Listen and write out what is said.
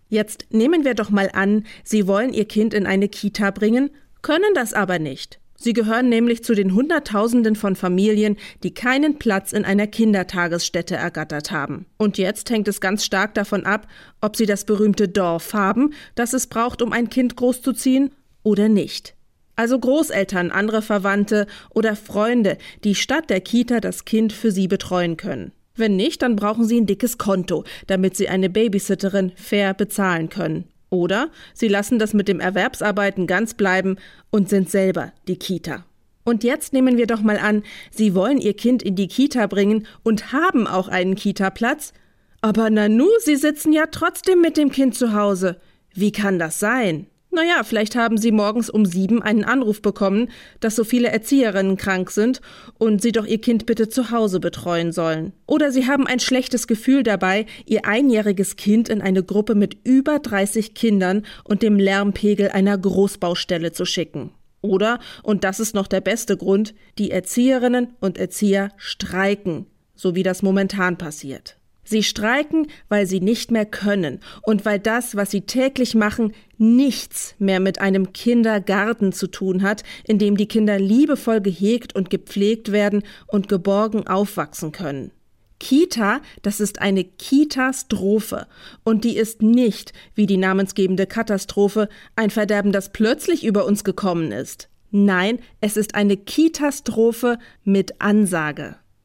Jetzt nehmen wir doch mal an, Sie wollen Ihr Kind in eine Kita bringen, können das aber nicht. Sie gehören nämlich zu den Hunderttausenden von Familien, die keinen Platz in einer Kindertagesstätte ergattert haben. Und jetzt hängt es ganz stark davon ab, ob Sie das berühmte Dorf haben, das es braucht, um ein Kind großzuziehen, oder nicht. Also Großeltern, andere Verwandte oder Freunde, die statt der Kita das Kind für Sie betreuen können. Wenn nicht, dann brauchen Sie ein dickes Konto, damit Sie eine Babysitterin fair bezahlen können. Oder Sie lassen das mit dem Erwerbsarbeiten ganz bleiben und sind selber die Kita. Und jetzt nehmen wir doch mal an, Sie wollen Ihr Kind in die Kita bringen und haben auch einen Kita-Platz. Aber nanu, Sie sitzen ja trotzdem mit dem Kind zu Hause. Wie kann das sein? Naja, vielleicht haben Sie morgens um 7 einen Anruf bekommen, dass so viele Erzieherinnen krank sind und Sie doch Ihr Kind bitte zu Hause betreuen sollen. Oder Sie haben ein schlechtes Gefühl dabei, Ihr einjähriges Kind in eine Gruppe mit über 30 Kindern und dem Lärmpegel einer Großbaustelle zu schicken. Oder, und das ist noch der beste Grund, die Erzieherinnen und Erzieher streiken, so wie das momentan passiert. Sie streiken, weil sie nicht mehr können und weil das, was sie täglich machen, nichts mehr mit einem Kindergarten zu tun hat, in dem die Kinder liebevoll gehegt und gepflegt werden und geborgen aufwachsen können. Kita, das ist eine Kitastrophe und die ist nicht, wie die namensgebende Katastrophe, ein Verderben, das plötzlich über uns gekommen ist. Nein, es ist eine Kitastrophe mit Ansage.